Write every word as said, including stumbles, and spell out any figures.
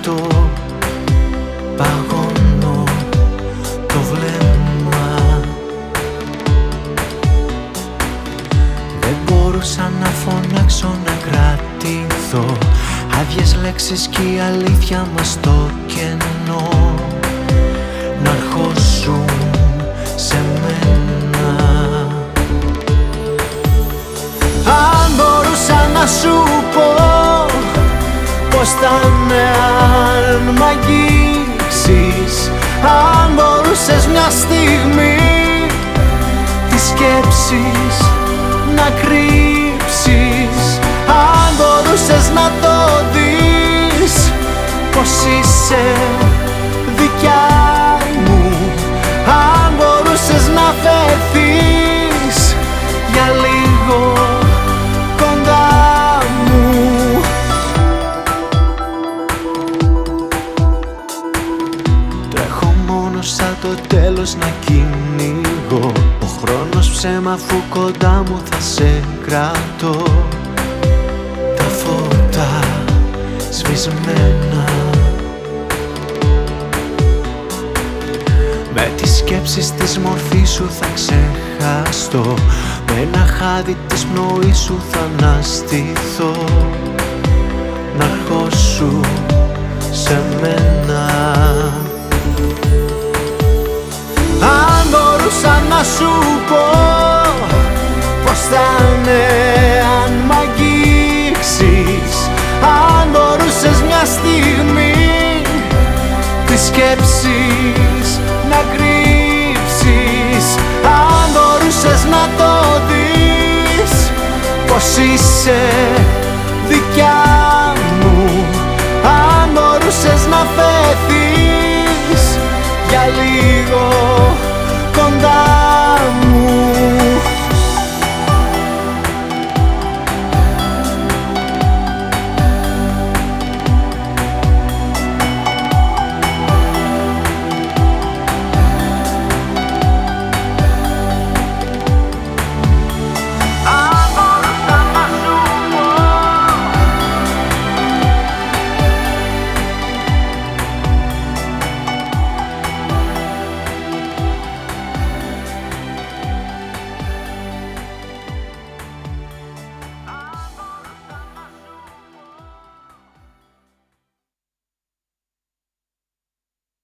κάτω, παγώνω το βλέμμα. Δεν μπορούσα να φωνάξω, να κρατηθώ. Άδειες λέξεις κι η αλήθεια μας στο κενό να αρχώσουν σε μένα. Αν μπορούσα να σου πω πως θα είναι αν μ' αγγίξεις, αν μπορούσες μια στιγμή τις σκέψεις να κρύψεις, αν μπορούσες να το δεις πως είσαι δικιά μου, αν μπορούσες να φεθείς για λίγο κοντά μου. Τρέχω μόνο σαν το τέλος να κυνηγώ, ο χρόνος ψέμα αφού κοντά μου θα σε κρατώ. Τα φώτα σβησμένα, με τις σκέψεις της μορφής σου θα ξεχαστώ, με ένα χάδι της πνοής σου θα αναστηθώ να αρχώσου σε μένα. Αν μπορούσα να σου πω